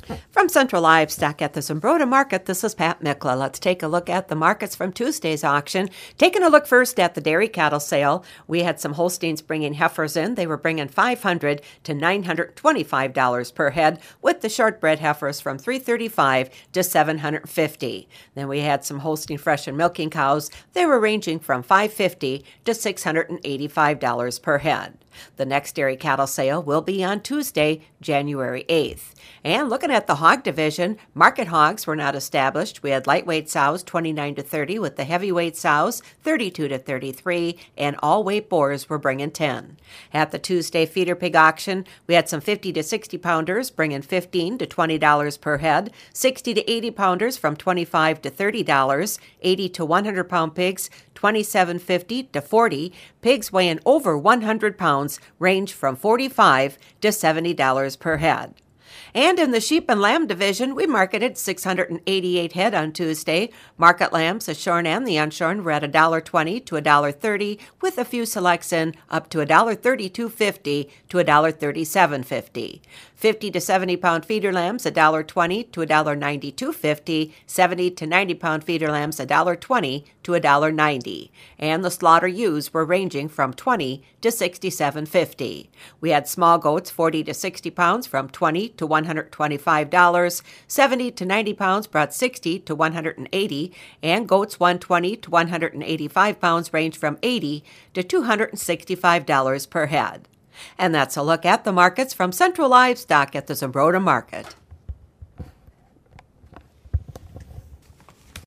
From Central Livestock at the Zumbrota Market, this is Pat Mikla. Let's take a look at the markets from Tuesday's auction. Taking a look first at the dairy cattle sale, we had some Holsteins bringing heifers in. They were bringing $500 to $925 per head, with the shortbred heifers from $335 to $750. Then we had some Holstein fresh and milking cows. They were ranging from $550 to $685 per head. The next dairy cattle sale will be on Tuesday, January 8th. And looking at the hog division, market hogs were not established. We had lightweight sows 29 to 30, with the heavyweight sows 32 to 33, and all weight boars were bringing 10. At the Tuesday feeder pig auction, we had some 50 to 60 pounders bringing $15 to $20 per head, 60 to 80 pounders from $25 to $30, 80 to 100 pound pigs $27.50 to $40. Pigs weighing over 100 pounds range from $45 to $70 per head. And in the sheep and lamb division, we marketed 688 head on Tuesday. Market lambs, the shorn and the unshorn, were at $1.20 to $1.30, with a few selects in up to $1.3250 to $1.3750. 50 to 70 pound feeder lambs, $1.20 to $1.9250. 70 to 90 pound feeder lambs, $1.20 to $1.90. And the slaughter ewes were ranging from $20 to $67.50. We had small goats 40 to 60 pounds from $20 to $125. 70 to 90 pounds brought $60 to $180, and goats 120 to 185 pounds range from $80 to $265 per head. And that's a look at the markets from Central Livestock at the Zumbrota Market.